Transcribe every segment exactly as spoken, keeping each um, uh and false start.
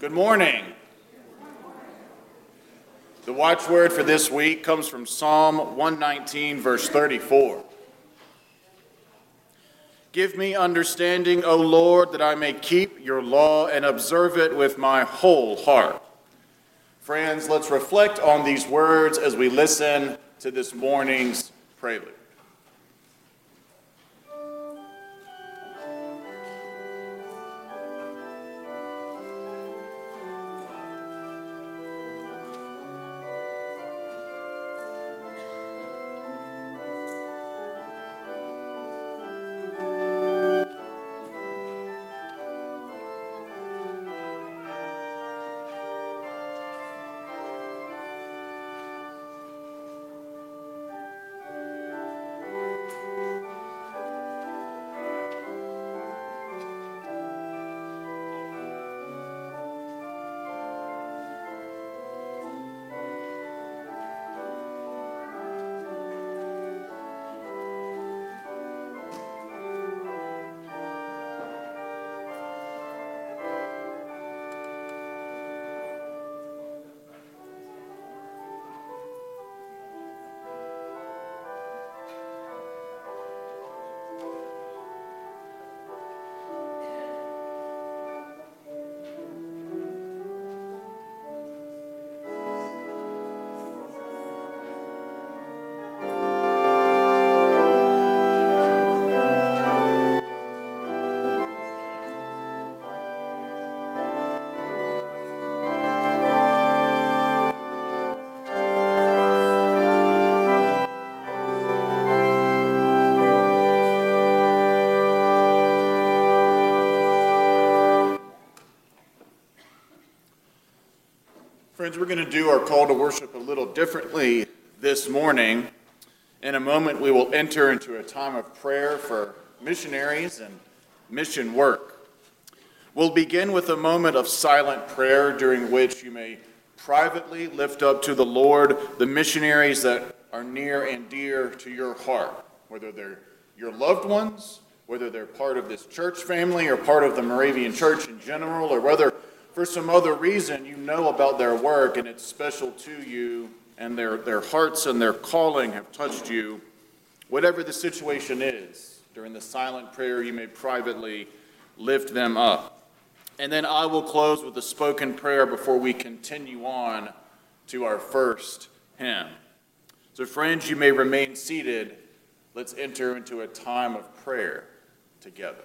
Good morning. The watchword for this week comes from Psalm one nineteen, verse thirty-four. Give me understanding, O Lord, that I may keep your law and observe it with my whole heart. Friends, let's reflect on these words as we listen to this morning's prelude. Friends, we're going to do our call to worship a little differently this morning. In a moment, we will enter into a time of prayer for missionaries and mission work. We'll begin with a moment of silent prayer during which you may privately lift up to the Lord the missionaries that are near and dear to your heart, whether they're your loved ones, whether they're part of this church family or part of the Moravian Church in general, or whether for some other reason you know about their work and it's special to you and their, their hearts and their calling have touched you. Whatever the situation is, during the silent prayer you may privately lift them up. And then I will close with a spoken prayer before we continue on to our first hymn. So friends, you may remain seated. Let's enter into a time of prayer together.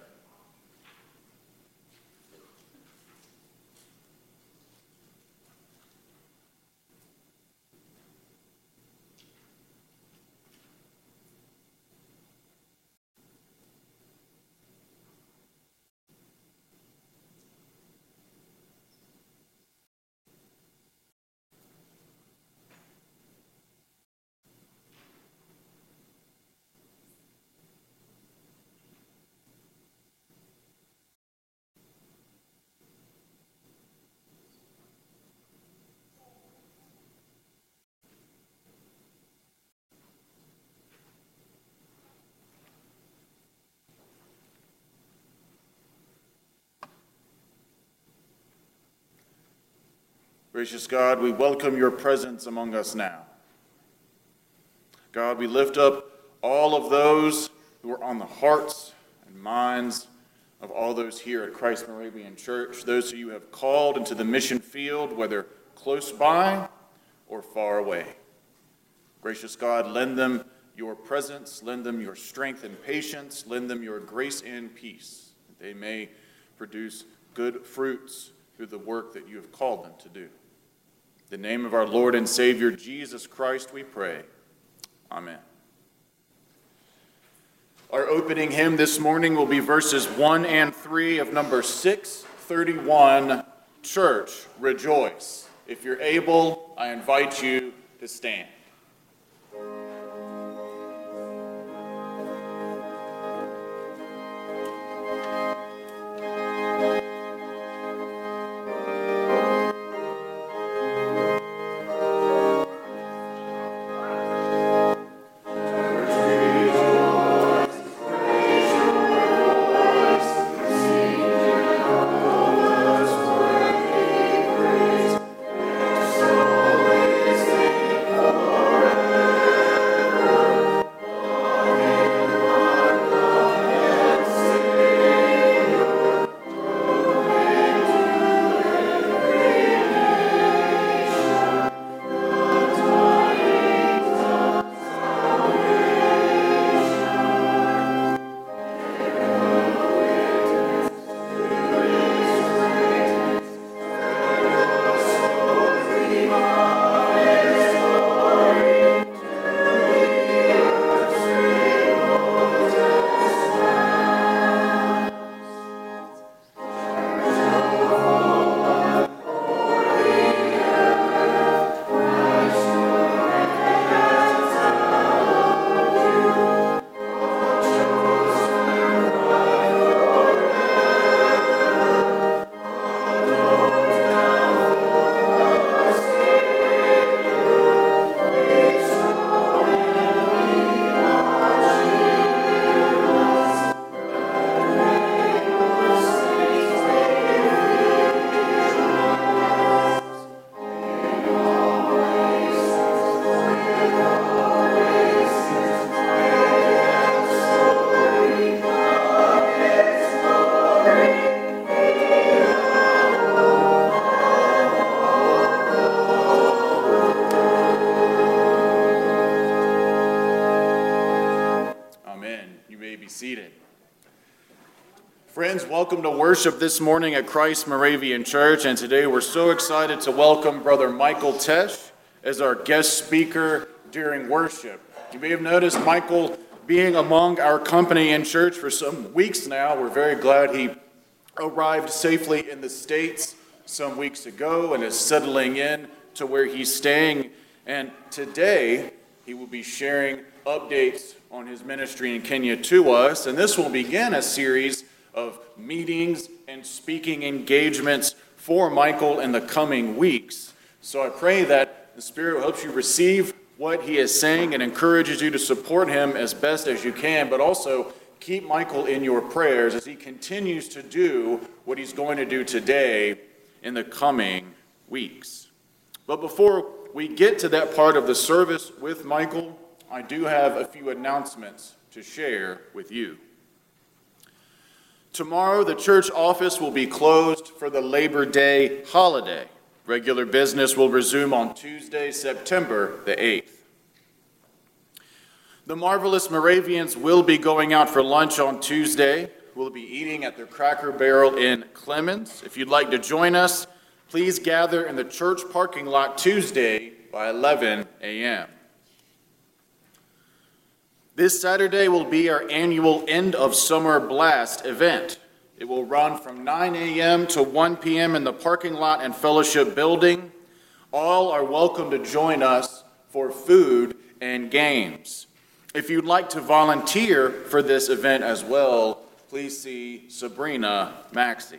Gracious God, we welcome your presence among us now. God, we lift up all of those who are on the hearts and minds of all those here at Christ Moravian Church, those who you have called into the mission field, whether close by or far away. Gracious God, lend them your presence, lend them your strength and patience, lend them your grace and peace, that they may produce good fruits through the work that you have called them to do. In the name of our Lord and Savior, Jesus Christ, we pray. Amen. Our opening hymn this morning will be verses one and three of number six thirty-one, Church, Rejoice. If you're able, I invite you to stand. Rejoice, sing in all that's worthy. may be seated. Friends, welcome to worship this morning at Christ Moravian Church, and today we're so excited to welcome Brother Michael Tesh as our guest speaker during worship. You may have noticed Michael being among our company in church for some weeks now. We're very glad he arrived safely in the States some weeks ago and is settling in to where he's staying. And today, he will be sharing updates on his ministry in Kenya to us. And this will begin a series of meetings and speaking engagements for Michael in the coming weeks. So I pray that the Spirit helps you receive what he is saying and encourages you to support him as best as you can, but also keep Michael in your prayers as he continues to do what he's going to do today in the coming weeks. But before we get to that part of the service with Michael, I do have a few announcements to share with you. Tomorrow, the church office will be closed for the Labor Day holiday. Regular business will resume on Tuesday, September the eighth. The Marvelous Moravians will be going out for lunch on Tuesday. We'll be eating at the Cracker Barrel in Clemens. If you'd like to join us, please gather in the church parking lot Tuesday by eleven a.m. This Saturday will be our annual End of Summer Blast event. It will run from nine a.m. to one p.m. in the parking lot and fellowship building. All are welcome to join us for food and games. If you'd like to volunteer for this event as well, please see Sabrina Maxey.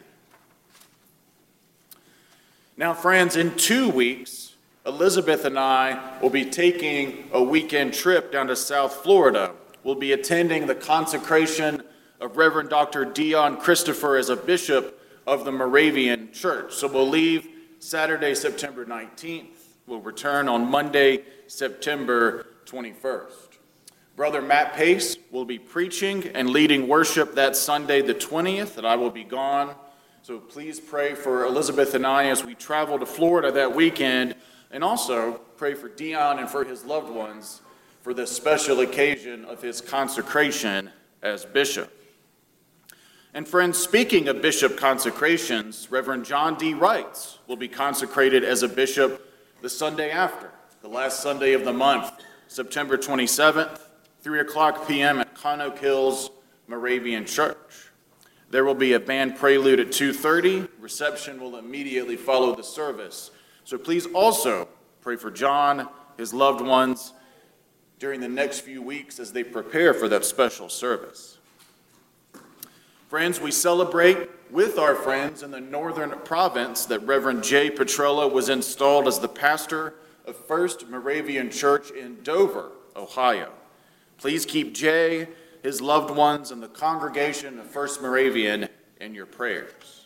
Now, friends, in two weeks, Elizabeth and I will be taking a weekend trip down to South Florida. We'll be attending the consecration of Reverend Doctor Dion Christopher as a bishop of the Moravian Church. So we'll leave Saturday, September nineteenth. We'll return on Monday, September twenty-first. Brother Matt Pace will be preaching and leading worship that Sunday, the twentieth, and I will be gone. So please pray for Elizabeth and I as we travel to Florida that weekend, and also pray for Dion and for his loved ones for the special occasion of his consecration as bishop. And friends, speaking of bishop consecrations, Reverend John D. Wrights will be consecrated as a bishop the Sunday after, the last Sunday of the month, September twenty-seventh, three o'clock p.m. at Conoke Hills Moravian Church. There will be a band prelude at two thirty. Reception will immediately follow the service. So please also pray for John, his loved ones, during the next few weeks as they prepare for that special service. Friends, we celebrate with our friends in the northern province that Reverend Jay Petrella was installed as the pastor of First Moravian Church in Dover, Ohio. Please keep Jay, his loved ones, and the congregation of First Moravian in your prayers.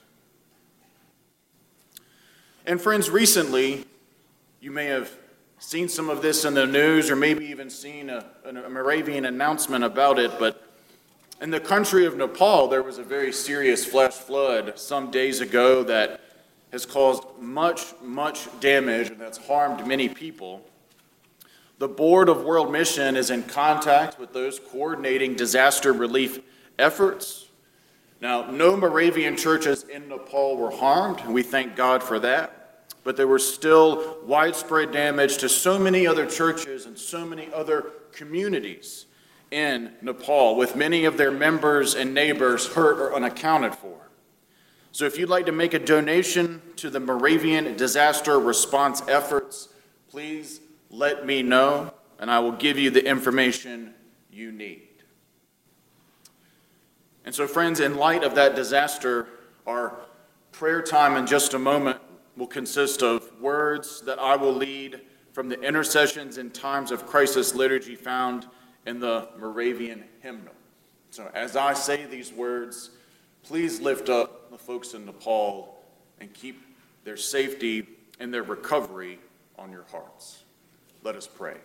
And friends, recently, you may have seen some of this in the news or maybe even seen a, a Moravian announcement about it, but in the country of Nepal, there was a very serious flash flood some days ago that has caused much, much damage and that's harmed many people. The Board of World Mission is in contact with those coordinating disaster relief efforts. Now, no Moravian churches in Nepal were harmed, and we thank God for that. But there was still widespread damage to so many other churches and so many other communities in Nepal, with many of their members and neighbors hurt or unaccounted for. So if you'd like to make a donation to the Moravian disaster response efforts, please let me know, and I will give you the information you need. And so, friends, in light of that disaster, our prayer time in just a moment will consist of words that I will lead from the Intercessions in Times of Crisis liturgy found in the Moravian hymnal. So as I say these words, please lift up the folks in Nepal and keep their safety and their recovery on your hearts. Let us pray.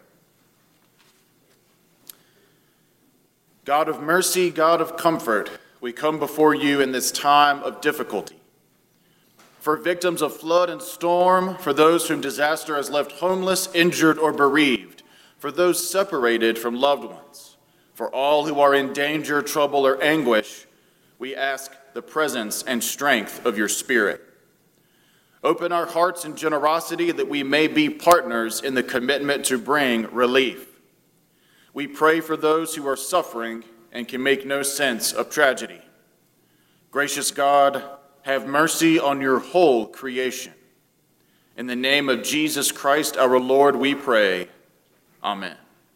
God of mercy, God of comfort, we come before you in this time of difficulty. For victims of flood and storm, for those whom disaster has left homeless, injured, or bereaved, for those separated from loved ones, For all who are in danger, trouble, or anguish, we ask the presence and strength of your Spirit. Open our hearts in generosity that we may be partners in the commitment to bring relief. We pray for those who are suffering and can make no sense of tragedy. Gracious God, have mercy on your whole creation. In the name of Jesus Christ our Lord, we pray. Amen.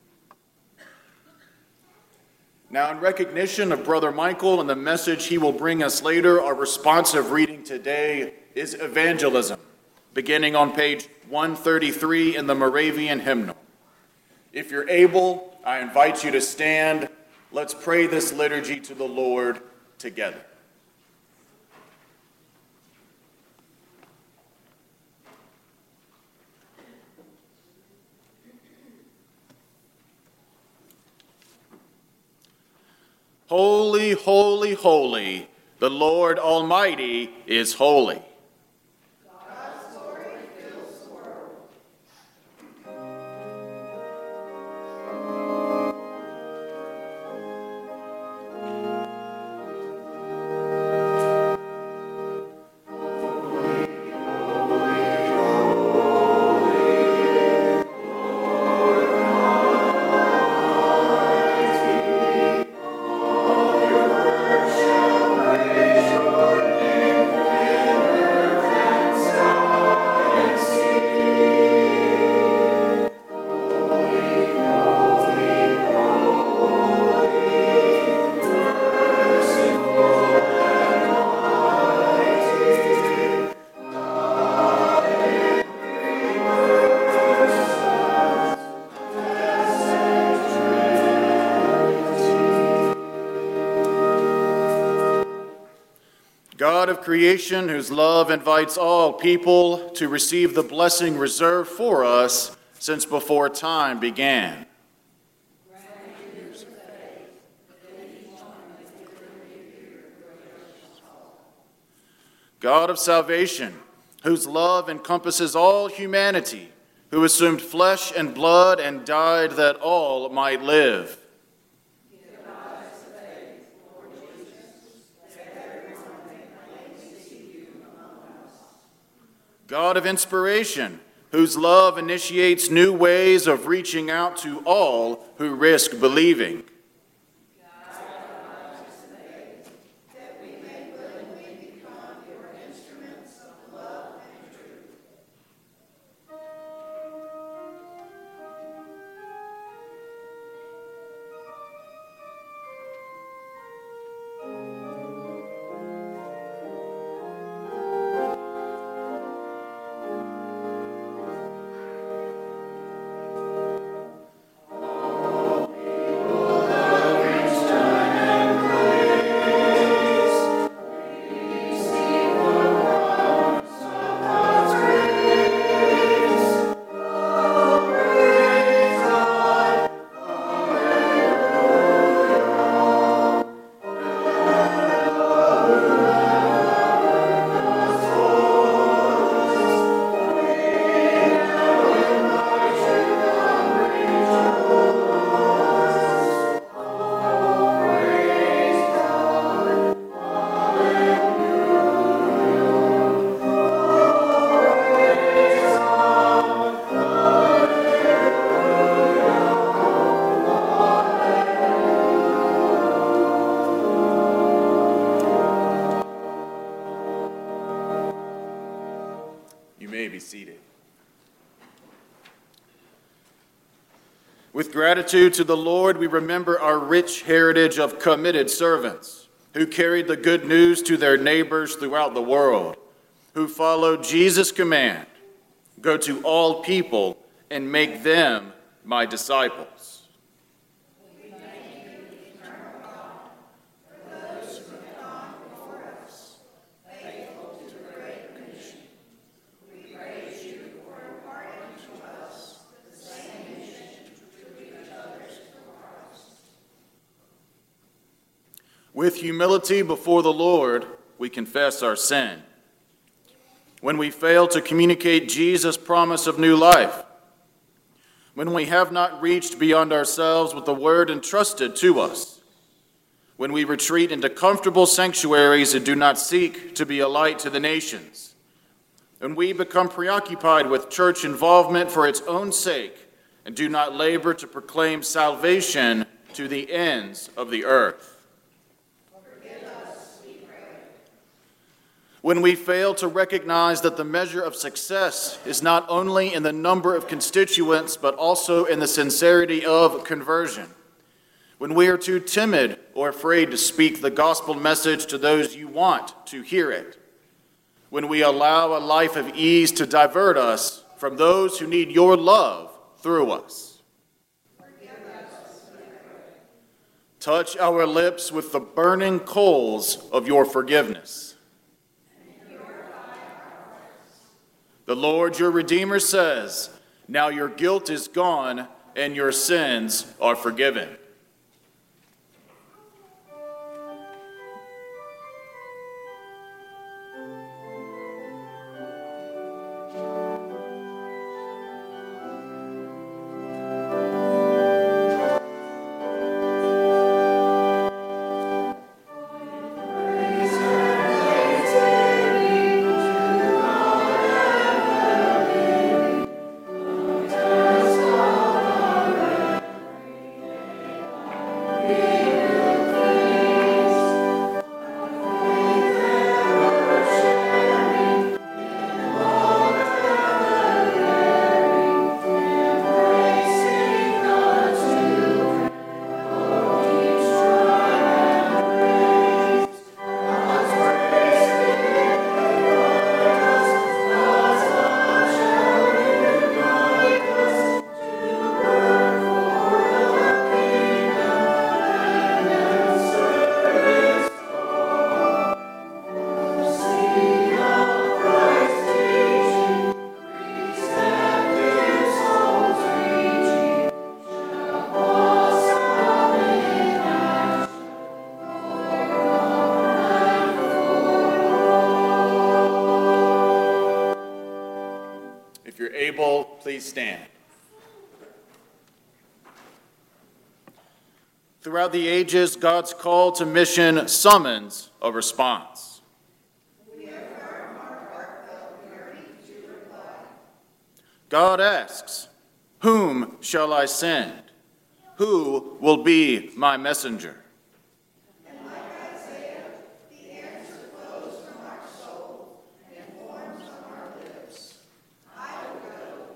Now, in recognition of Brother Michael and the message he will bring us later, our responsive reading today is Evangelism, beginning on page one thirty-three in the Moravian hymnal. If you're able, I invite you to stand. Let's pray this liturgy to the Lord together. Holy, holy, holy, the Lord Almighty is holy. God's glory fills the world. God of creation, whose love invites all people to receive the blessing reserved for us since before time began. God of salvation, whose love encompasses all humanity, who assumed flesh and blood and died that all might live. God of inspiration, whose love initiates new ways of reaching out to all who risk believing. That we may willingly become your instruments of love and truth. You may be seated. With gratitude to the Lord, we remember our rich heritage of committed servants who carried the good news to their neighbors throughout the world, who followed Jesus' command, go to all people and make them my disciples. With humility before the Lord, we confess our sin. When we fail to communicate Jesus' promise of new life, when we have not reached beyond ourselves with the word entrusted to us, when we retreat into comfortable sanctuaries and do not seek to be a light to the nations, when we become preoccupied with church involvement for its own sake and do not labor to proclaim salvation to the ends of the earth. When we fail to recognize that the measure of success is not only in the number of constituents, but also in the sincerity of conversion. When we are too timid or afraid to speak the gospel message to those you want to hear it. When we allow a life of ease to divert us from those who need your love through us. Touch our lips with the burning coals of your forgiveness. The Lord your Redeemer says, now your guilt is gone and your sins are forgiven. Please stand. Throughout the ages, God's call to mission summons a response. We affirm our heartfelt yearning to reply. God asks, whom shall I send? Who will be my messenger? And like Isaiah, the answer flows from our soul and forms on our lips. I will go.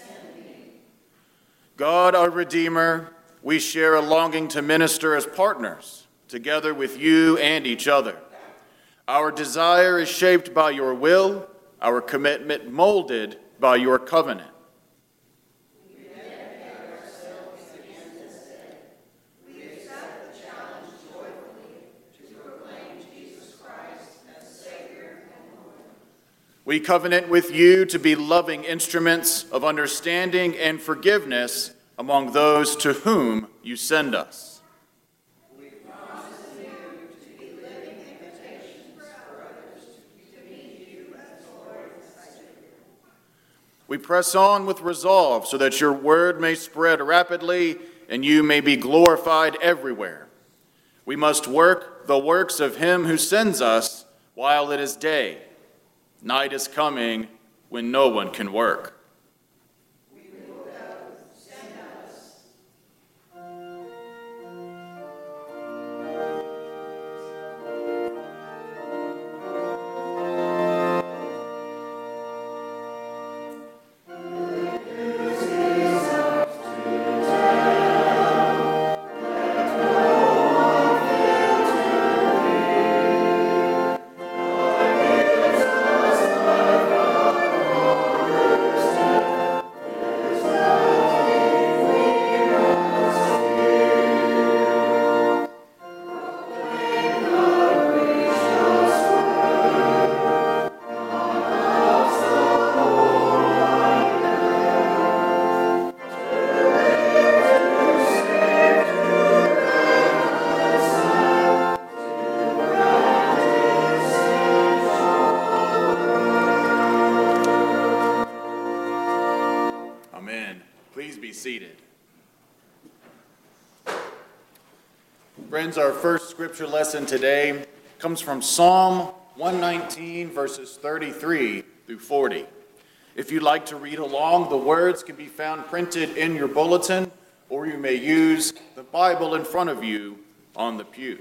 God, our Redeemer, we share a longing to minister as partners, together with you and each other. Our desire is shaped by your will, our commitment molded by your covenant. We dedicate ourselves again this day. We accept the challenge joyfully to proclaim Jesus Christ as Savior and Lord. We covenant with you to be loving instruments of understanding and forgiveness among those to whom you send us. We promise you to be living invitations for others to meet you as Lord and Savior. We press on with resolve so that your word may spread rapidly and you may be glorified everywhere. We must work the works of him who sends us while it is day. Night is coming when no one can work. Friends, our first scripture lesson today comes from Psalm one nineteen, verses thirty-three through forty. If you'd like to read along, the words can be found printed in your bulletin, or you may use the Bible in front of you on the pew.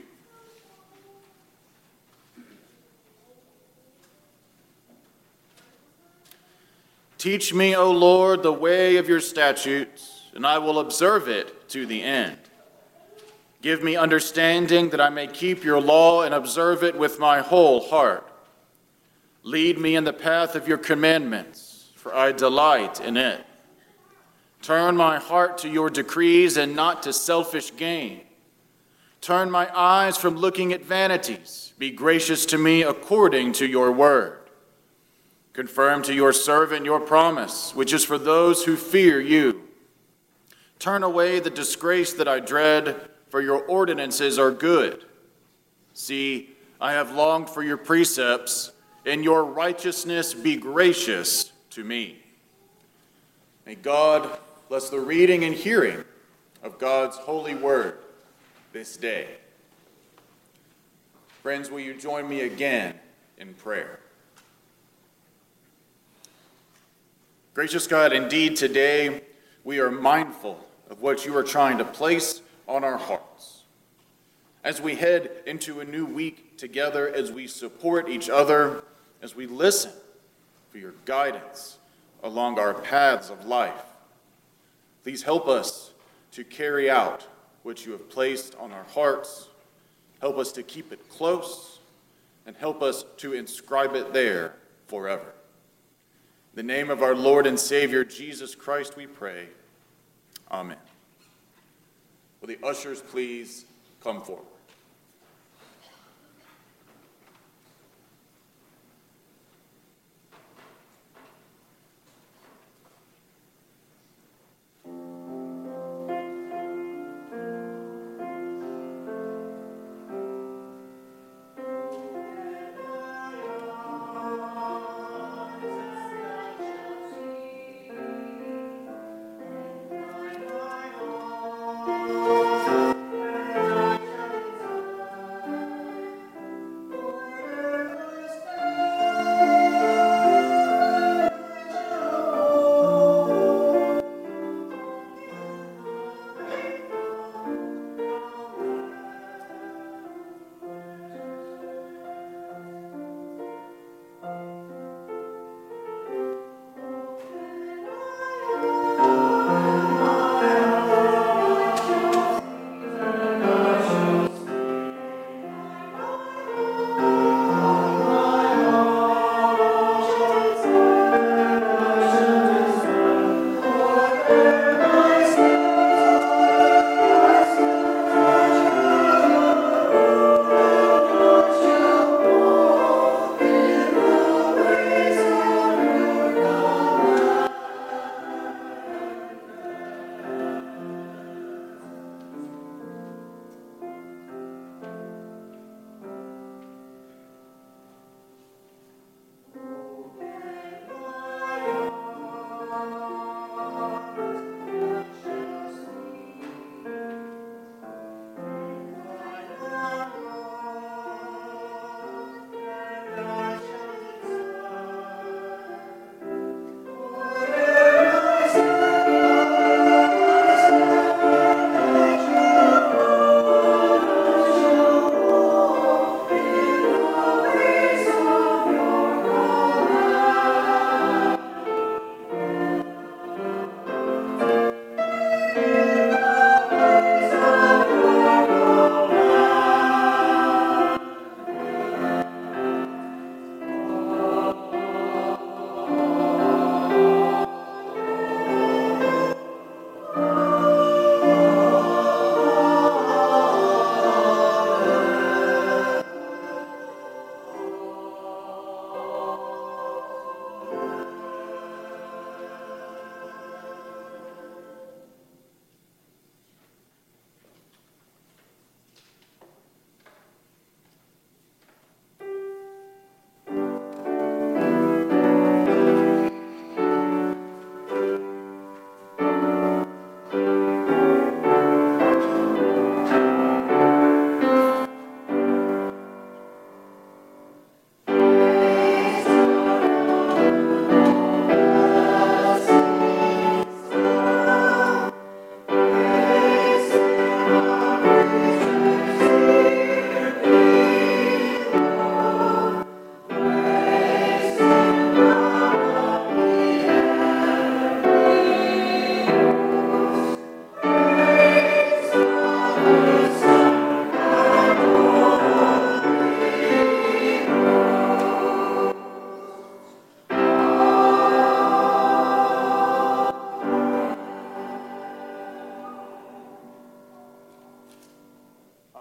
Teach me, O Lord, the way of your statutes, and I will observe it to the end. Give me understanding that I may keep your law and observe it with my whole heart. Lead me in the path of your commandments, for I delight in it. Turn my heart to your decrees and not to selfish gain. Turn my eyes from looking at vanities. Be gracious to me according to your word. Confirm to your servant your promise, which is for those who fear you. Turn away the disgrace that I dread, for your ordinances are good. See, I have longed for your precepts, and your righteousness be gracious to me. May God bless the reading and hearing of God's holy word this day. Friends, will you join me again in prayer? Gracious God, indeed today we are mindful of what you are trying to place on our hearts. As we head into a new week together, as we support each other, as we listen for your guidance along our paths of life, please help us to carry out what you have placed on our hearts. Help us to keep it close, and help us to inscribe it there forever. In the name of our Lord and Savior, Jesus Christ, we pray. Amen. Will the ushers please come forward?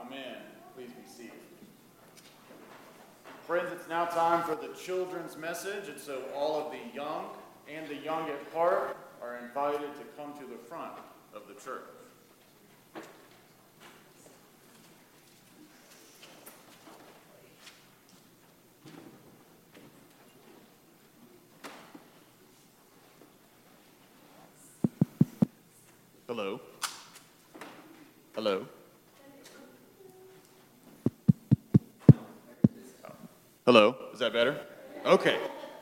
Amen. Please be seated. Friends, it's now time for the children's message, and so all of the young and the young at heart are invited to come to the front of the church. Hello. Hello. Hello. Is that better? Okay.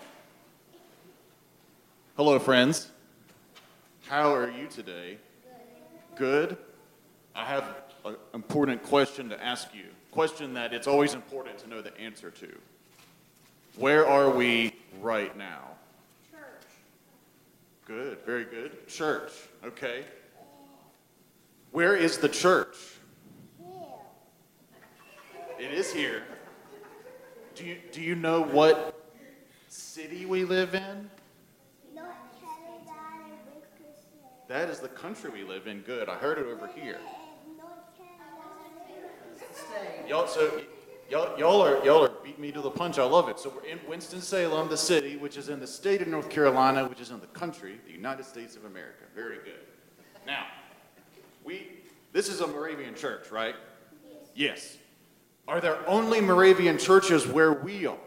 Hello, friends. How are you today? Good. I have an important question to ask you. Question that it's always important to know the answer to. Where are we right now? Church. Good. Very good. Church. Okay. Where is the church? It is here. Do you, do you know what city we live in? North Carolina, Wisconsin. That is the country we live in. Good. I heard it over here. North Carolina. Y'all, so y'all, y'all are y'all are beat me to the punch. I love it. So we're in Winston-Salem, the city, which is in the state of North Carolina, which is in the country, the United States of America. Very good. Now, we this is a Moravian church, right? Yes. Yes. Are there only Moravian churches where we are?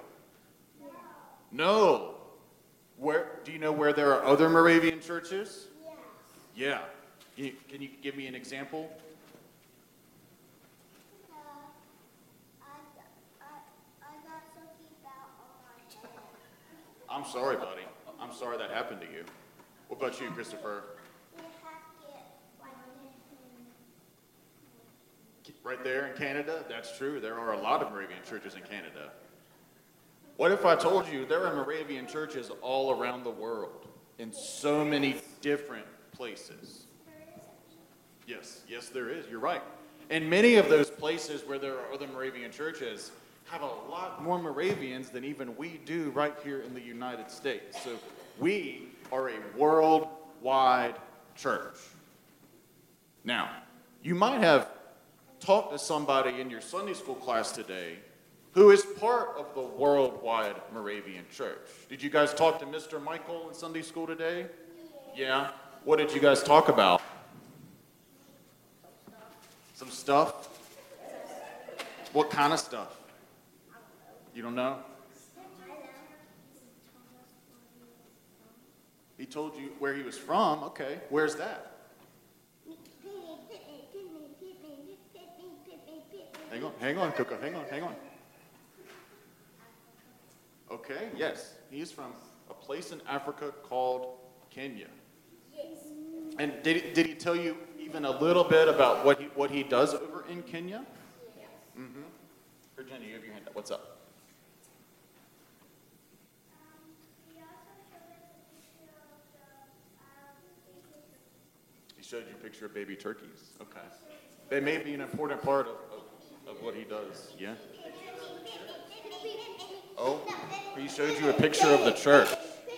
No. Where do you know where there are other Moravian churches? Yes. Yeah. Can you, can you give me an example? Uh, I, I, I got something out on my head. I'm sorry, buddy. I'm sorry that happened to you. What about you, Christopher? We have to get like Right there in Canada? That's true. There are a lot of Moravian churches in Canada. What if I told you there are Moravian churches all around the world in so many different places? Yes, yes, there is. You're right. And many of those places where there are other Moravian churches have a lot more Moravians than even we do right here in the United States. So we are a worldwide church. Now, you might have talked to somebody in your Sunday school class today who is part of the worldwide Moravian church. Did you guys talk to Mister Michael in Sunday school today? Yeah? What did you guys talk about? Some stuff? What kind of stuff? You don't know? He told you where he was from. Okay. Where's that? Hang on, hang on, Coco, hang on, hang on. Okay, yes, he's from a place in Africa called Kenya. Yes. And did he, did he tell you even a little bit about what he, what he does over in Kenya? Yes. Mm-hmm. Virginia, you have your hand up. What's up? Um, he also showed us a picture of the, um, He showed you a picture of baby turkeys. Okay. They may be an important part of, of, of what he does. Yeah? Oh, he showed you a picture of the church.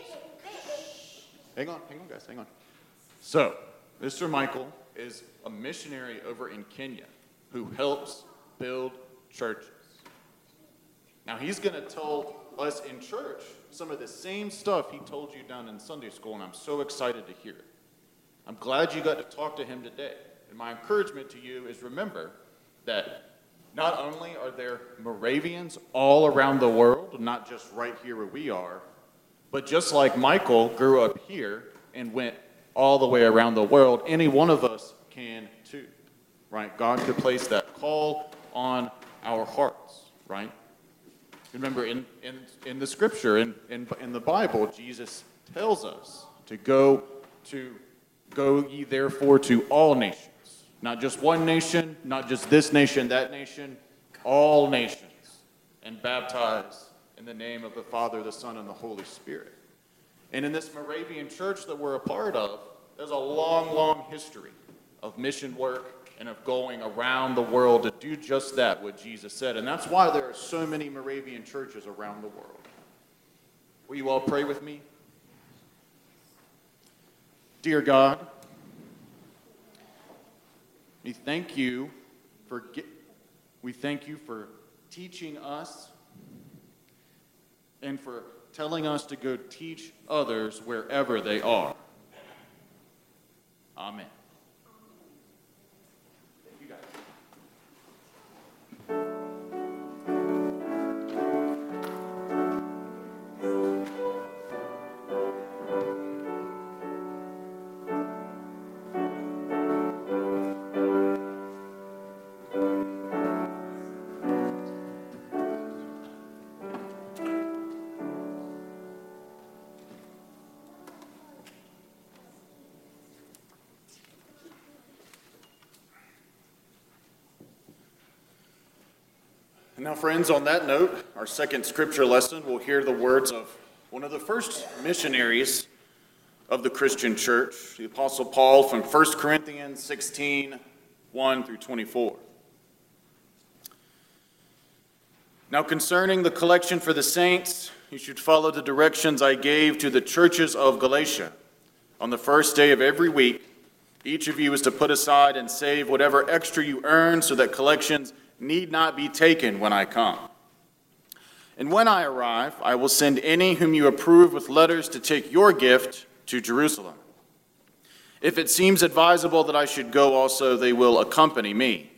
Hang on, hang on, guys, hang on. So, Mister Michael is a missionary over in Kenya who helps build churches. Now, he's going to tell us in church some of the same stuff he told you down in Sunday school, and I'm so excited to hear it. I'm glad you got to talk to him today. And my encouragement to you is remember that not only are there Moravians all around the world, not just right here where we are, but just like Michael grew up here and went all the way around the world, any one of us can too, right? God could place that call on our hearts, right? Remember, in, in, in the scripture, in, in, in the Bible, Jesus tells us to go to, go ye therefore to all nations. Not just one nation, not just this nation, that nation, all nations, and baptize in the name of the Father, the Son, and the Holy Spirit. And in this Moravian church that we're a part of, there's a long, long history of mission work and of going around the world to do just that, what Jesus said. And that's why there are so many Moravian churches around the world. Will you all pray with me? Dear God, we thank you for, We thank you for teaching us and for telling us to go teach others wherever they are. Amen. Thank you, guys. And now, friends, on that note, our second scripture lesson, we'll hear the words of one of the first missionaries of the Christian church, the Apostle Paul, from First Corinthians sixteen, one through twenty-four. Now, concerning the collection for the saints, you should follow the directions I gave to the churches of Galatia. On the first day of every week, each of you is to put aside and save whatever extra you earn so that collections need not be taken when I come. And when I arrive, I will send any whom you approve with letters to take your gift to Jerusalem. If it seems advisable that I should go also, they will accompany me.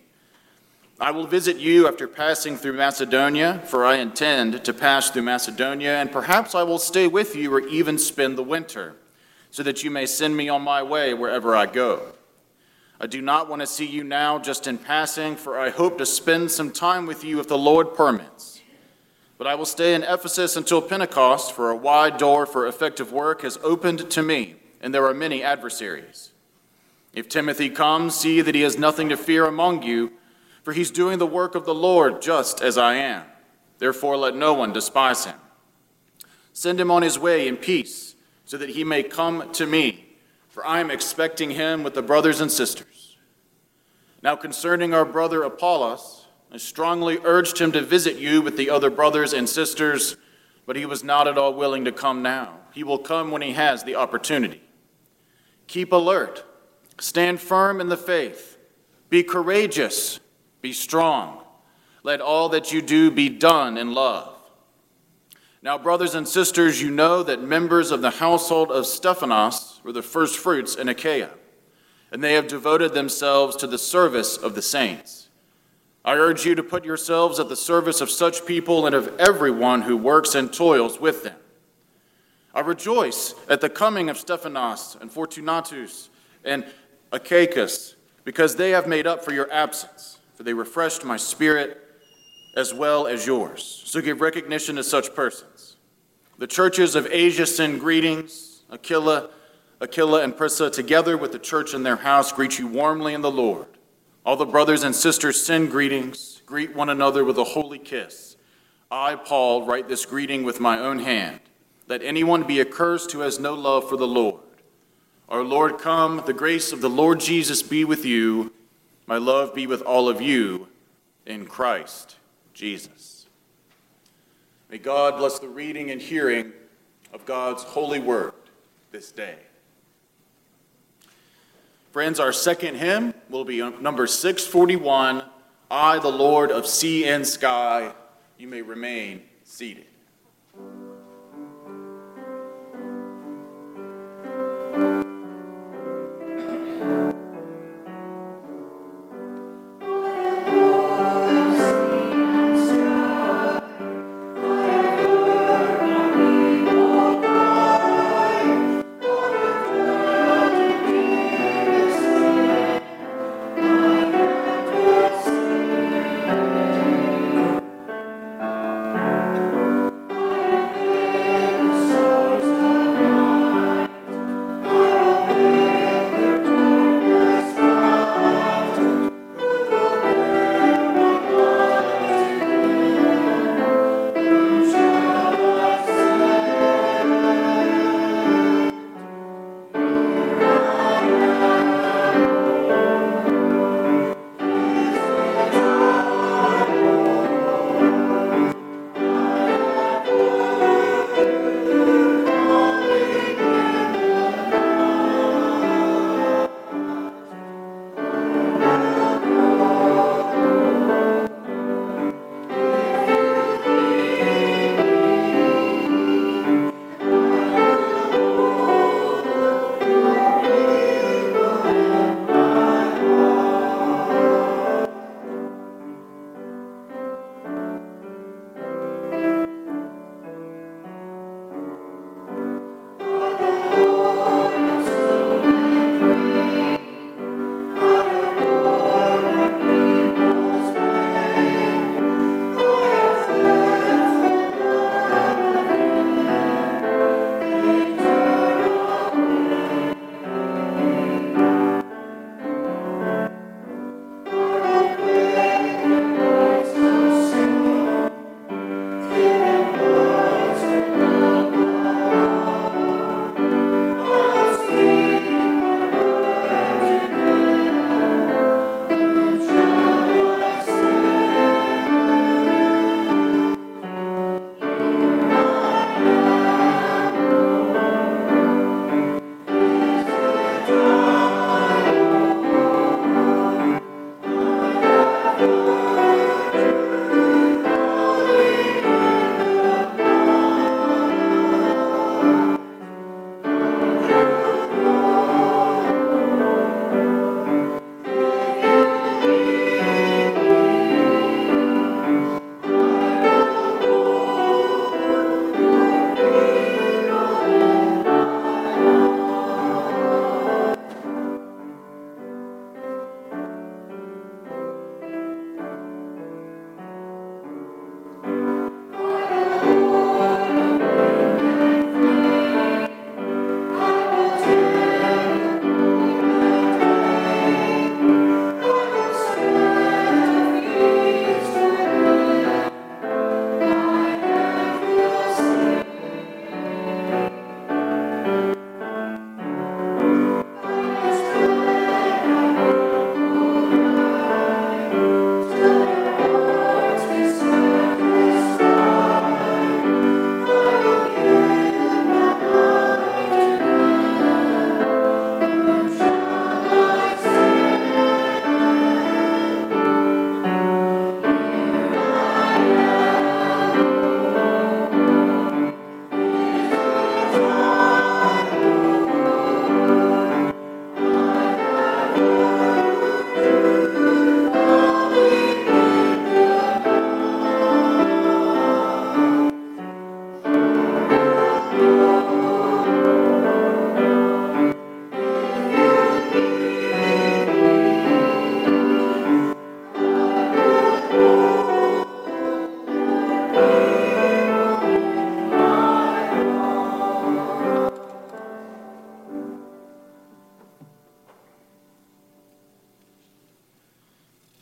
I will visit you after passing through Macedonia, for I intend to pass through Macedonia, and perhaps I will stay with you or even spend the winter, so that you may send me on my way wherever I go. I do not want to see you now just in passing, for I hope to spend some time with you if the Lord permits. But I will stay in Ephesus until Pentecost, for a wide door for effective work has opened to me, and there are many adversaries. If Timothy comes, see that he has nothing to fear among you, for he's doing the work of the Lord just as I am. Therefore let no one despise him. Send him on his way in peace, so that he may come to me, for I am expecting him with the brothers and sisters. Now concerning our brother Apollos, I strongly urged him to visit you with the other brothers and sisters, but he was not at all willing to come now. He will come when he has the opportunity. Keep alert, stand firm in the faith, be courageous, be strong. Let all that you do be done in love. Now, brothers and sisters, you know that members of the household of Stephanas were the first fruits in Achaia, and they have devoted themselves to the service of the saints. I urge you to put yourselves at the service of such people and of everyone who works and toils with them. I rejoice at the coming of Stephanas and Fortunatus and Achaicus, because they have made up for your absence, for they refreshed my spirit as well as yours. So give recognition to such persons. The churches of Asia send greetings. Aquila, Aquila and Prisca, together with the church in their house, greet you warmly in the Lord. All the brothers and sisters send greetings. Greet one another with a holy kiss. I, Paul, write this greeting with my own hand. Let anyone be accursed who has no love for the Lord. Our Lord come, the grace of the Lord Jesus be with you. My love be with all of you in Christ Jesus. May God bless the reading and hearing of God's holy word this day. Friends, our second hymn will be number six forty-one, I, the Lord of Sea and Sky. You may remain seated.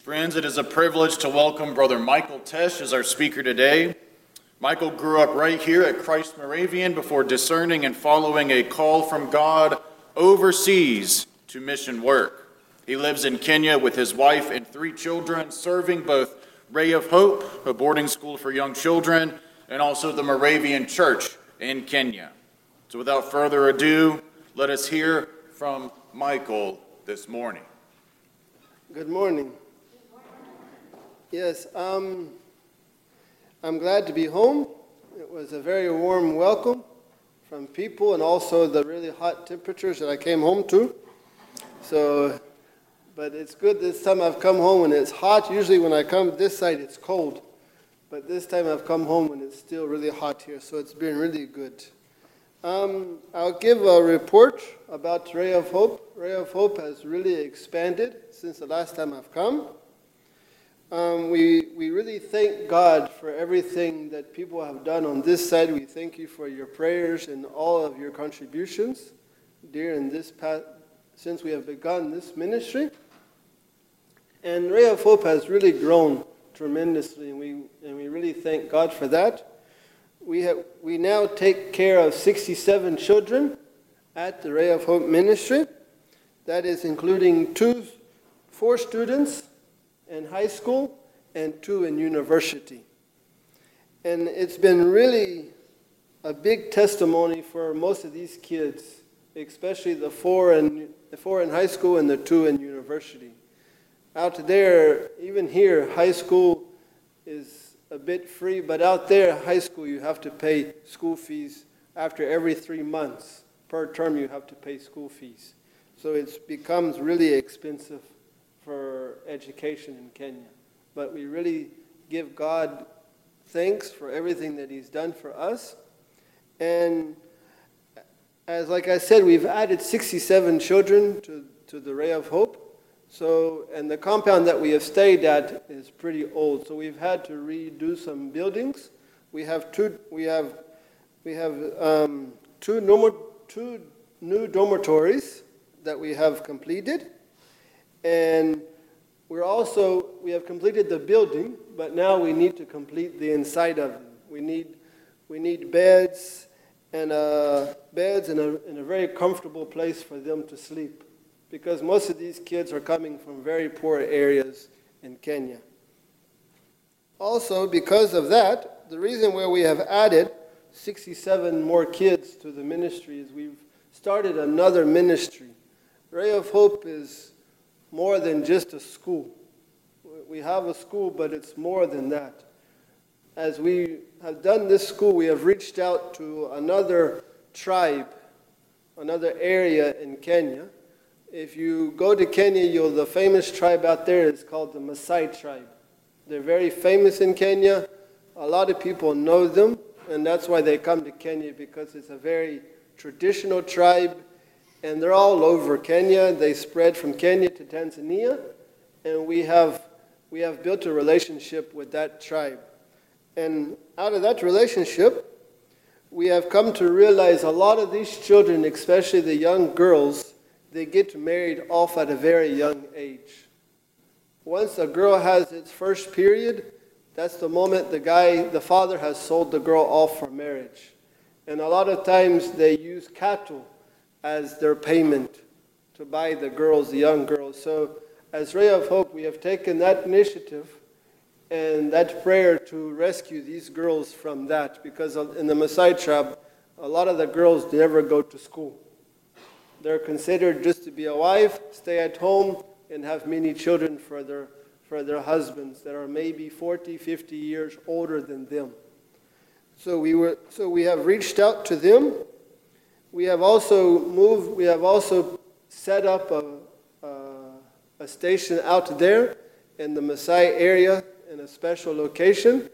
Friends, it is a privilege to welcome Brother Michael Tesh as our speaker today. Michael grew up right here at Christ Moravian before discerning and following a call from God overseas to mission work. He lives in Kenya with his wife and three children, serving both Ray of Hope, a boarding school for young children, and also the Moravian Church in Kenya. So without further ado, let us hear from Michael this morning. Good morning. Yes, um, I'm glad to be home. It was a very warm welcome from people and also the really hot temperatures that I came home to. So, but it's good this time I've come home when it's hot. Usually when I come this side, it's cold. But this time I've come home when it's still really hot here, so it's been really good. Um, I'll give a report about Ray of Hope. Ray of Hope has really expanded since the last time I've come. Um, we, we really thank God for everything that people have done on this side. We thank you for your prayers and all of your contributions during this past, since we have begun this ministry. And Ray of Hope has really grown tremendously, and we, and we really thank God for that. We, have, we now take care of sixty-seven children at the Ray of Hope ministry. That is including two, four students in high school and two in university. And it's been really a big testimony for most of these kids, especially the four in, the four in high school and the two in university. Out there, even here, high school is a bit free, but out there, high school, you have to pay school fees after every three months. Per term, you have to pay school fees. So it becomes really expensive for education in Kenya. But we really give God thanks for everything that he's done for us. And as like I said, we've added sixty-seven children to, to the Ray of Hope. So, and the compound that we have stayed at is pretty old. So we've had to redo some buildings. We have two, we have, we have um, two, normal, two new dormitories that we have completed. And we're also, we have completed the building, but now we need to complete the inside of it. We need, we need beds and uh, beds in a, in a very comfortable place for them to sleep, because most of these kids are coming from very poor areas in Kenya. Also, because of that, the reason why we have added sixty-seven more kids to the ministry is we've started another ministry. Ray of Hope is more than just a school. We have a school, but it's more than that. As we have done this school, we have reached out to another tribe, another area in Kenya. If you go to Kenya, you'll, the famous tribe out there is called the Maasai tribe. They're very famous in Kenya. A lot of people know them, and that's why they come to Kenya, because it's a very traditional tribe. And they're all over Kenya. They spread from Kenya to Tanzania. And we have, we have built a relationship with that tribe. And out of that relationship, we have come to realize a lot of these children, especially the young girls, they get married off at a very young age. Once a girl has its first period, that's the moment the guy, the father has sold the girl off for marriage. And a lot of times they use cattle as their payment to buy the girls, the young girls. So as Ray of Hope, we have taken that initiative and that prayer to rescue these girls from that, because in the Maasai tribe, a lot of the girls never go to school. They're considered just to be a wife, stay at home, and have many children for their, for their husbands that are maybe forty, fifty years older than them. So we, were, so we have reached out to them. We have also moved, we have also set up a, a, a station out there in the Maasai area in a special location.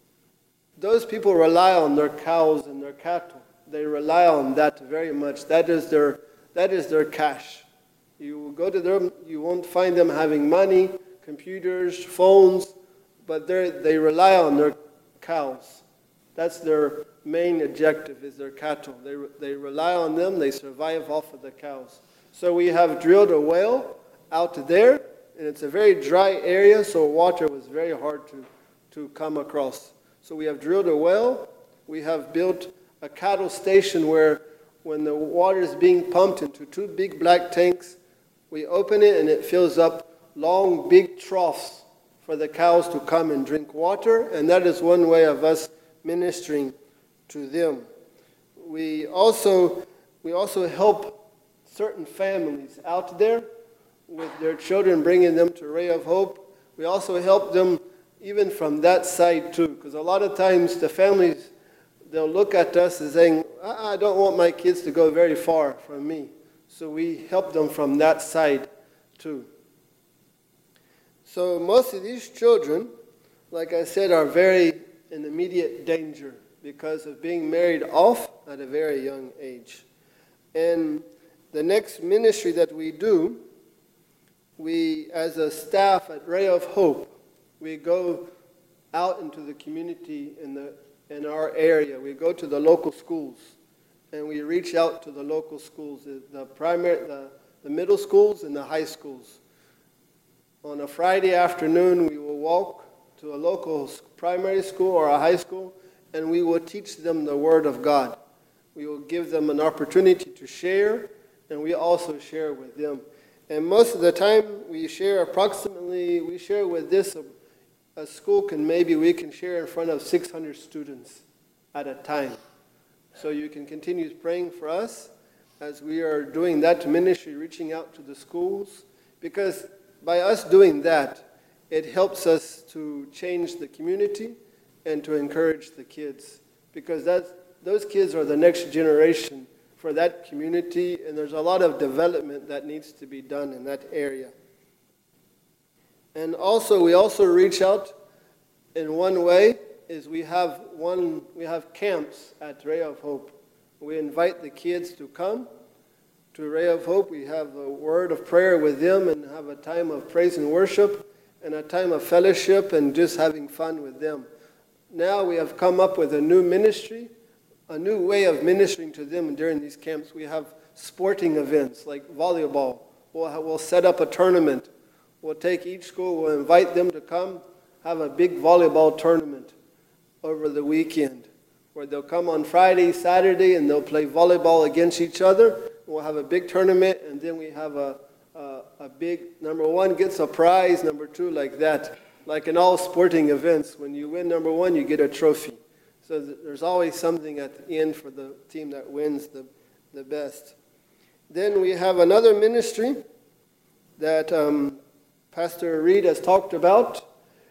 Those people rely on their cows and their cattle. They rely on that very much. That is their, that is their cash. You will go to them, you won't find them having money, computers, phones, but they rely on their cows. That's their main objective, is their cattle. They, they rely on them, they survive off of the cows. So we have drilled a well out there, And it's a very dry area, so water was very hard to, to come across. So we have drilled a well. We have built a cattle station where when the water is being pumped into two big black tanks, we open it and it fills up long, big troughs for the cows to come and drink water. And that is one way of us ministering to them. We also, we also help certain families out there with their children, bringing them to Ray of Hope. We also help them even from that side too, because a lot of times the families, they'll look at us as saying, I don't want my kids to go very far from me. So we help them from that side too. So most of these children, like I said, are very in immediate danger because of being married off at a very young age. And the next ministry that we do, we, as a staff at Ray of Hope, we go out into the community in the in our area. We go to the local schools, and we reach out to the local schools, the, the primary, the, the middle schools and the high schools. On a Friday afternoon, we will walk to a local primary school or a high school, and we will teach them the Word of God. We will give them an opportunity to share, and we also share with them. And most of the time, we share approximately, we share with this, a, a school can maybe, we can share in front of six hundred students at a time. So you can continue praying for us as we are doing that ministry, reaching out to the schools, because by us doing that, it helps us to change the community and to encourage the kids, because that's, those kids are the next generation for that community, and there's a lot of development that needs to be done in that area. And also, we also reach out in one way is we have one we have camps at Ray of Hope. We invite the kids to come to Ray of Hope. We have a word of prayer with them and have a time of praise and worship and a time of fellowship and just having fun with them. Now we have come up with a new ministry, a new way of ministering to them during these camps. We have sporting events like volleyball. We'll, have, we'll set up a tournament. We'll take each school, we'll invite them to come have a big volleyball tournament over the weekend where they'll come on Friday, Saturday, and they'll play volleyball against each other. We'll have a big tournament, and then we have a, a, a big, number one gets a prize, number two, like that. Like in all sporting events, when you win number one, you get a trophy. So th- there's always something at the end for the team that wins the, the best. Then we have another ministry that um, Pastor Reed has talked about.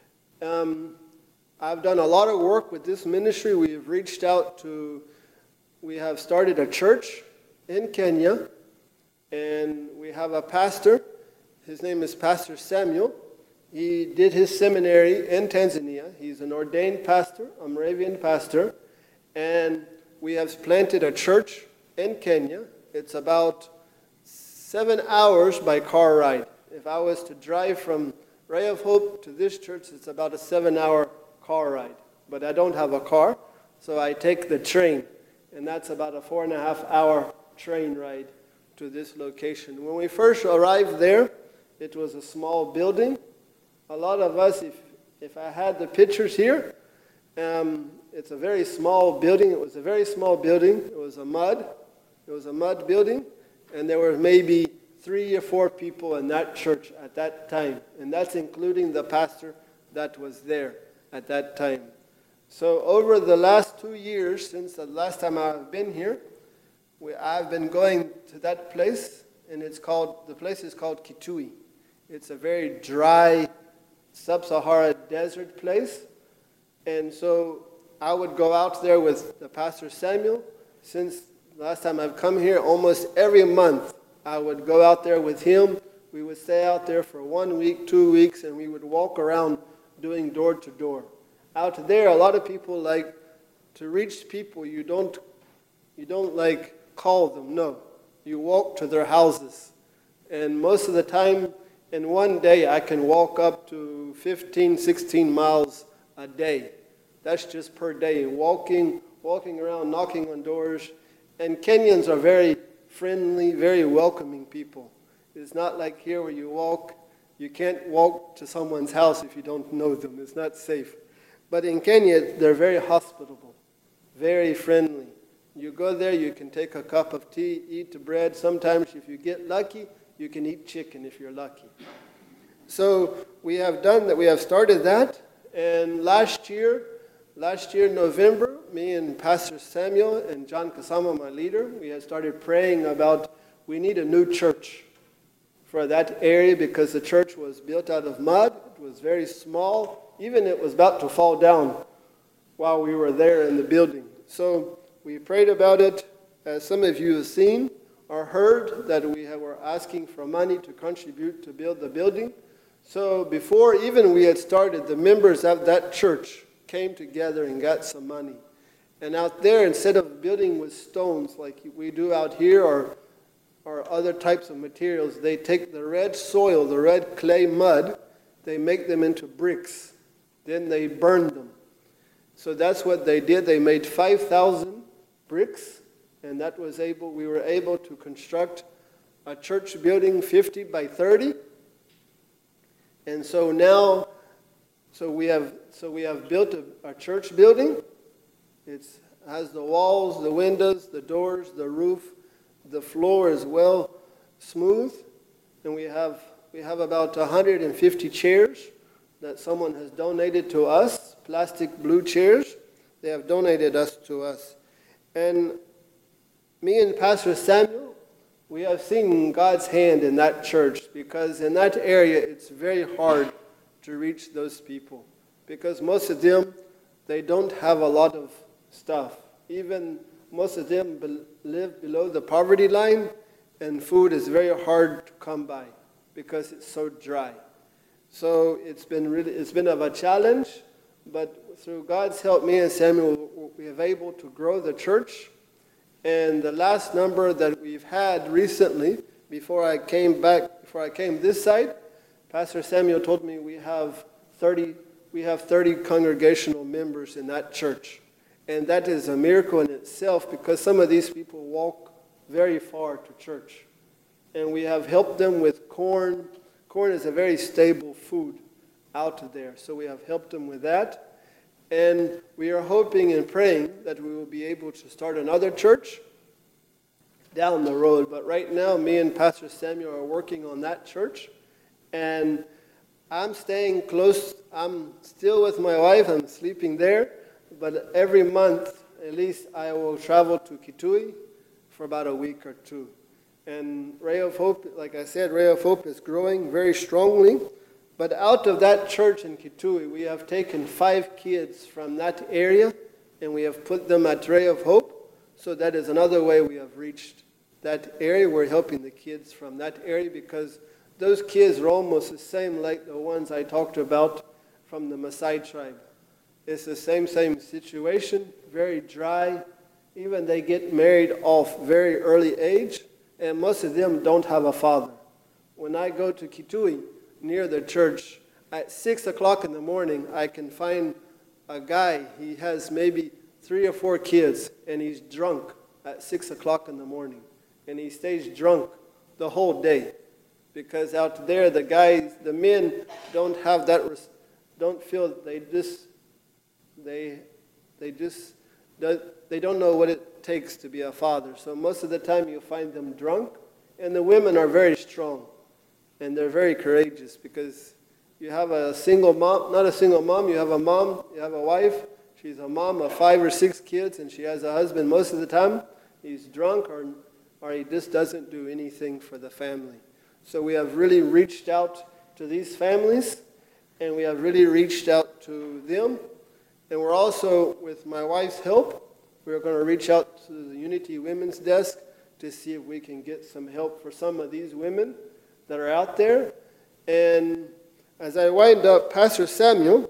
Um, I've done a lot of work with this ministry. We've reached out to, we have started a church in Kenya, and we have a pastor. His name is Pastor Samuel. He did his seminary in Tanzania. He's an ordained pastor, a Moravian pastor, and we have planted a church in Kenya. It's about seven hours by car ride. If I was to drive from Ray of Hope to this church, it's about a seven-hour car ride. But I don't have a car, so I take the train, and that's about a four and a half hour train ride to this location. When we first arrived there, it was a small building. A lot of us, if if I had the pictures here, um, it's a very small building. It was a very small building. It was a mud. It was a mud building, and there were maybe three or four people in that church at that time, and that's including the pastor that was there at that time. So over the last two years, since the last time I've been here, we, I've been going to that place, and it's called, the place is called Kitui. It's a very dry, sub-Sahara desert place, and so I would go out there with the Pastor Samuel. Since the last time I've come here, almost every month, I would go out there with him. We would stay out there for one week, two weeks, and we would walk around doing door to door. Out there, a lot of people like to reach people. You don't, you don't like call them. No, you walk to their houses, and most of the time, in one day, I can walk up to fifteen, sixteen miles a day. That's just per day, walking, walking around, knocking on doors. And Kenyans are very friendly, very welcoming people. It's not like here where you walk You can't walk to someone's house if you don't know them. It's not safe. But in Kenya, they're very hospitable, very friendly. You go there, you can take a cup of tea, eat the bread. Sometimes if you get lucky, you can eat chicken if you're lucky. So we have done that. We have started that. And last year, last year in November, me and Pastor Samuel and John Kasama, my leader, we had started praying about we need a new church for that area because the church was built out of mud. It was very small. Even it was about to fall down while we were there in the building. So we prayed about it. As some of you have seen or heard, that we were asking for money to contribute to build the building. So before even we had started, the members of that church came together and got some money. And out there, instead of building with stones like we do out here or, or other types of materials, they take the red soil, the red clay mud, they make them into bricks. Then they burn them. So that's what they did. They made five thousand bricks, and that was able, we were able to construct a church building fifty by thirty. And so now, so we have, so we have built a, a church building. It has the walls, the windows, the doors, the roof. The floor is well smooth. And we have, we have about one hundred fifty chairs that someone has donated to us, plastic blue chairs. They have donated us to us. And me and Pastor Samuel, we have seen God's hand in that church because in that area it's very hard to reach those people because most of them, they don't have a lot of stuff. Even most of them be- live below the poverty line, and food is very hard to come by because it's so dry. So it's been really, it's been of a challenge, but through God's help, me and Samuel, we have able to grow the church. And the last number that we've had recently, before I came back, before I came this side, Pastor Samuel told me we have thirty, we have thirty congregational members in that church. And that is a miracle in itself because some of these people walk very far to church. And we have helped them with corn. Corn is a very stable food out there, so we have helped them with that. And we are hoping and praying that we will be able to start another church down the road. But right now, me and Pastor Samuel are working on that church. And I'm staying close. I'm still with my wife. I'm sleeping there. But every month, at least, I will travel to Kitui for about a week or two. And Ray of Hope, like I said, Ray of Hope is growing very strongly. But out of that church in Kitui, we have taken five kids from that area, and we have put them at Ray of Hope. So that is another way we have reached that area. We're helping the kids from that area because those kids are almost the same like the ones I talked about from the Maasai tribe. It's the same, same situation, very dry. Even they get married off very early age. And most of them don't have a father. When I go to Kitui, near the church, at six o'clock in the morning, I can find a guy. He has maybe three or four kids, and he's drunk at six o'clock in the morning. And he stays drunk the whole day. Because out there, the guys, the men don't have that, don't feel, they just, they, they just, they don't know what it takes to be a father. So most of the time you find them drunk, and the women are very strong, and they're very courageous because you have a single mom, not a single mom, you have a mom, you have a wife, she's a mom of five or six kids, and she has a husband most of the time. He's drunk or, or he just doesn't do anything for the family. So we have really reached out to these families, and we have really reached out to them. And we're also, with my wife's help, we're going to reach out to the Unity Women's Desk to see if we can get some help for some of these women that are out there. And as I wind up, Pastor Samuel,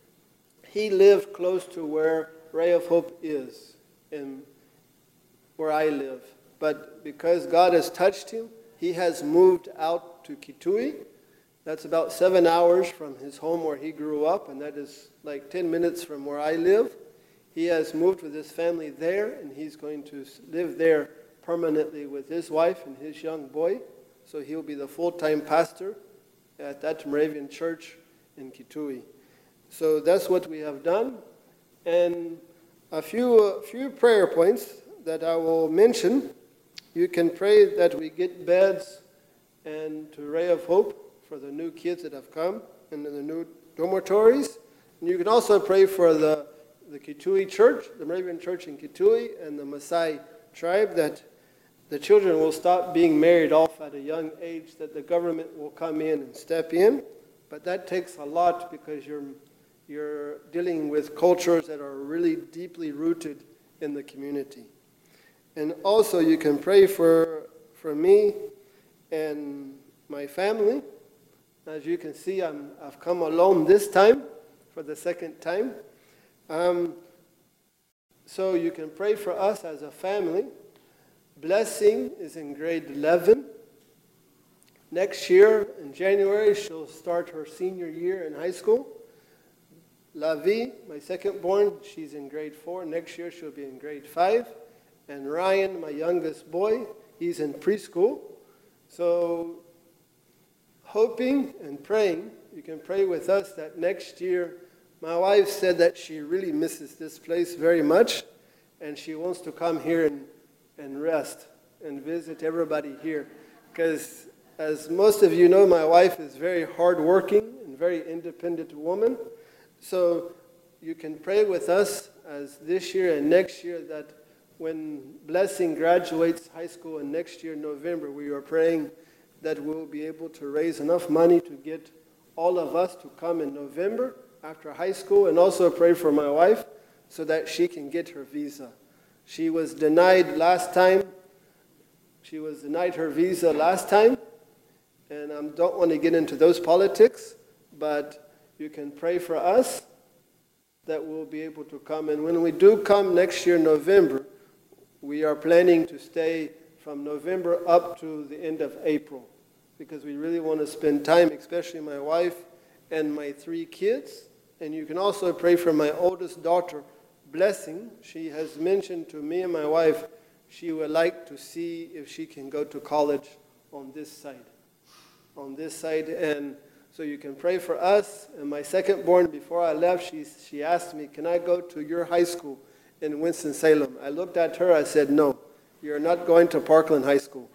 he lived close to where Ray of Hope is and where I live. But because God has touched him, he has moved out to Kitui. That's about seven hours from his home where he grew up, and that is like ten minutes from where I live. He has moved with his family there, and he's going to live there permanently with his wife and his young boy. So he'll be the full-time pastor at that Moravian church in Kitui. So that's what we have done. And a few, uh, few prayer points that I will mention. You can pray that we get beds and to Ray of Hope for the new kids that have come and the new dormitories. And you can also pray for the, the Kitui church, the Moravian church in Kitui, and the Maasai tribe, that the children will stop being married off at a young age, that the government will come in and step in. But that takes a lot because you're, you're dealing with cultures that are really deeply rooted in the community. And also you can pray for, for me and my family. As you can see, I'm, I've come alone this time, for the second time. Um, so you can pray for us as a family. Blessing is in grade eleven. Next year, in January, she'll start her senior year in high school. Lavi, my second born, she's in grade four. Next year, she'll be in grade five. And Ryan, my youngest boy, he's in preschool. So, hoping and praying, you can pray with us that next year, my wife said that she really misses this place very much, and she wants to come here and, and rest and visit everybody here. Because, as most of you know, my wife is very hardworking and very independent woman. So, you can pray with us as this year and next year that when Blessing graduates high school and next year in November, we are praying that we'll be able to raise enough money to get all of us to come in November after high school, and also pray for my wife so that she can get her visa. She was denied last time. She was denied her visa last time, and I don't want to get into those politics, but you can pray for us that we'll be able to come. And when we do come next year in November, we are planning to stay from November up to the end of April, because we really want to spend time, especially my wife and my three kids. And you can also pray for my oldest daughter, Blessing. She has mentioned to me and my wife she would like to see if she can go to college on this side. On this side. And so you can pray for us. And my second born, before I left, she, she asked me, can I go to your high school in Winston-Salem? I looked at her, I said, no, you're not going to Parkland High School.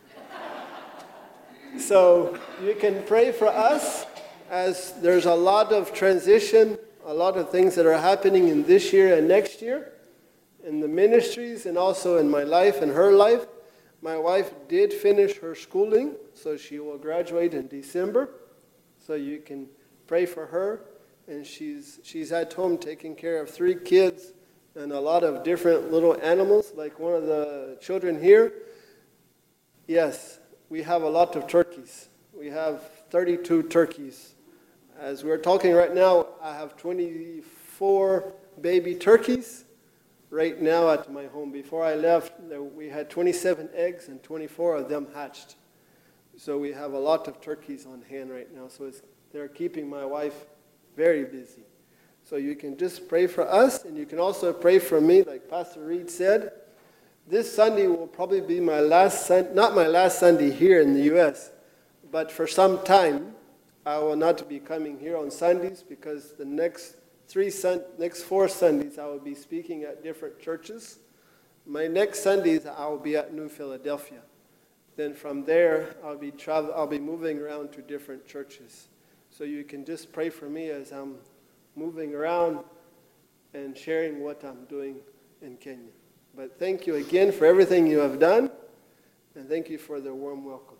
So you can pray for us, as there's a lot of transition, a lot of things that are happening in this year and next year in the ministries and also in my life and her life. My wife did finish her schooling, so she will graduate in December. So you can pray for her. And she's, she's at home taking care of three kids and a lot of different little animals, like one of the children here. Yes, we have a lot of turkeys. We have thirty-two turkeys. As we're talking right now, I have twenty-four baby turkeys right now at my home. Before I left, we had twenty-seven eggs and twenty-four of them hatched. So we have a lot of turkeys on hand right now. So it's, they're keeping my wife very busy. So you can just pray for us, and you can also pray for me, like Pastor Reed said. This Sunday will probably be my last Sun- not my last Sunday here in the U S, but for some time, I will not be coming here on Sundays, because the next three sun- next four Sundays I will be speaking at different churches. My next Sundays I will be at New Philadelphia. Then from there I'll be travel- I'll be moving around to different churches. So you can just pray for me as I'm moving around and sharing what I'm doing in Kenya. But thank you again for everything you have done, and thank you for the warm welcome.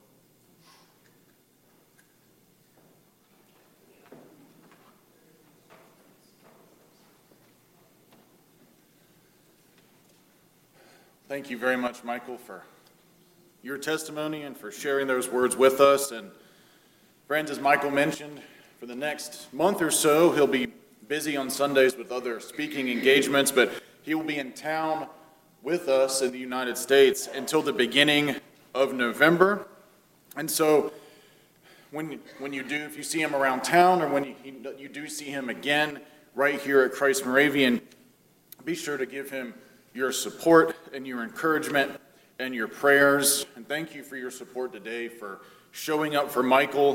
Thank you very much, Michael, for your testimony and for sharing those words with us. And friends, as Michael mentioned, for the next month or so, he'll be busy on Sundays with other speaking engagements, but he will be in town with us in the United States until the beginning of November. And so when, when you do, if you see him around town, or when you, you do see him again right here at Christ Moravian, be sure to give him your support and your encouragement and your prayers. And thank you for your support today, for showing up for Michael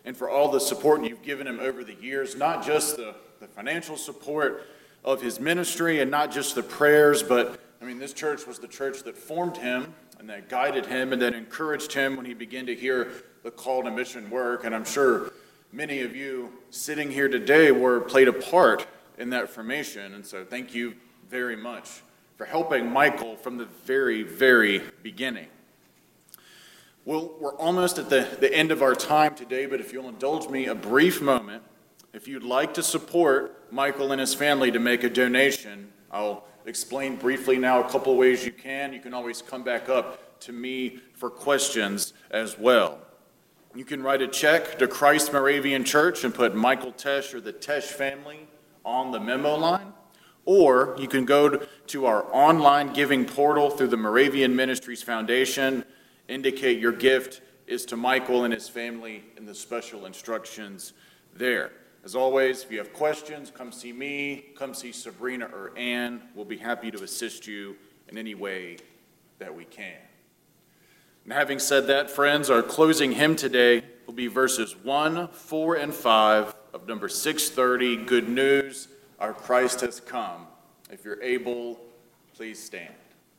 and for all the support you've given him over the years, not just the, the financial support of his ministry and not just the prayers, but I mean, this church was the church that formed him and that guided him and that encouraged him when he began to hear the call to mission work. And I'm sure many of you sitting here today were played a part in that formation. And so thank you very much for helping Michael from the very, very beginning. Well, we're almost at the, the end of our time today, but if you'll indulge me a brief moment, if you'd like to support Michael and his family to make a donation, I'll explain briefly now a couple ways you can. You can always come back up to me for questions as well. You can write a check to Christ Moravian Church and put Michael Tesh or the Tesh family on the memo line. Or you can go to our online giving portal through the Moravian Ministries Foundation, indicate your gift is to Michael and his family in the special instructions there. As always, if you have questions, come see me, come see Sabrina or Ann. We'll be happy to assist you in any way that we can. And having said that, friends, our closing hymn today will be verses one, four, and five of number six thirty, Good News, Our Christ Has Come. If you're able, please stand.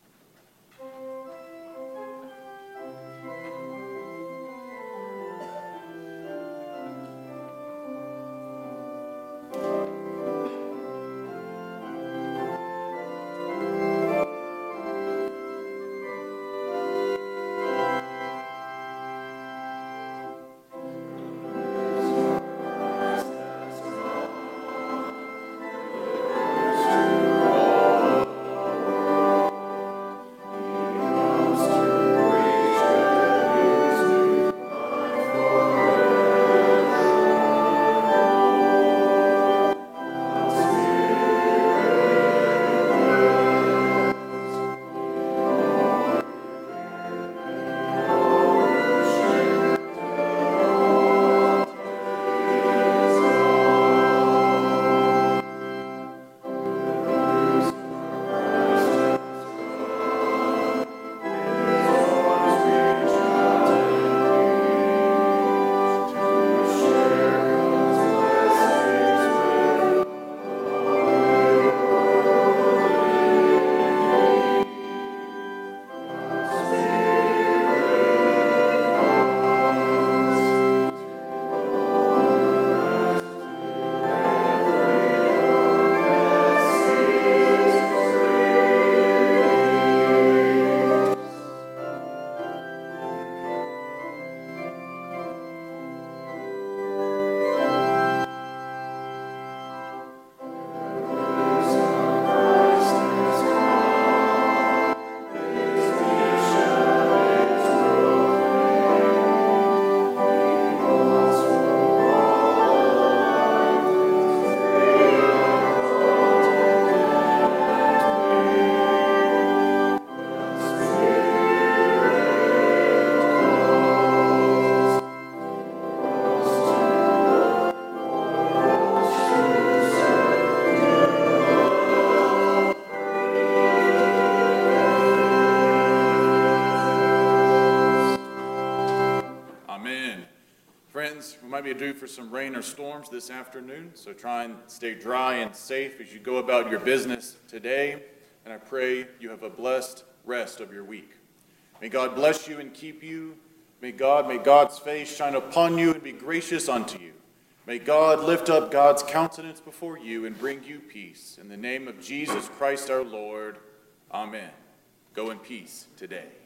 Might be due for some rain or storms this afternoon, so try and stay dry and safe as you go about your business today, and I pray you have a blessed rest of your week. May God bless you and keep you. May God, may God's face shine upon you and be gracious unto you. May God lift up God's countenance before you and bring you peace. In the name of Jesus Christ our Lord, amen. Go in peace today.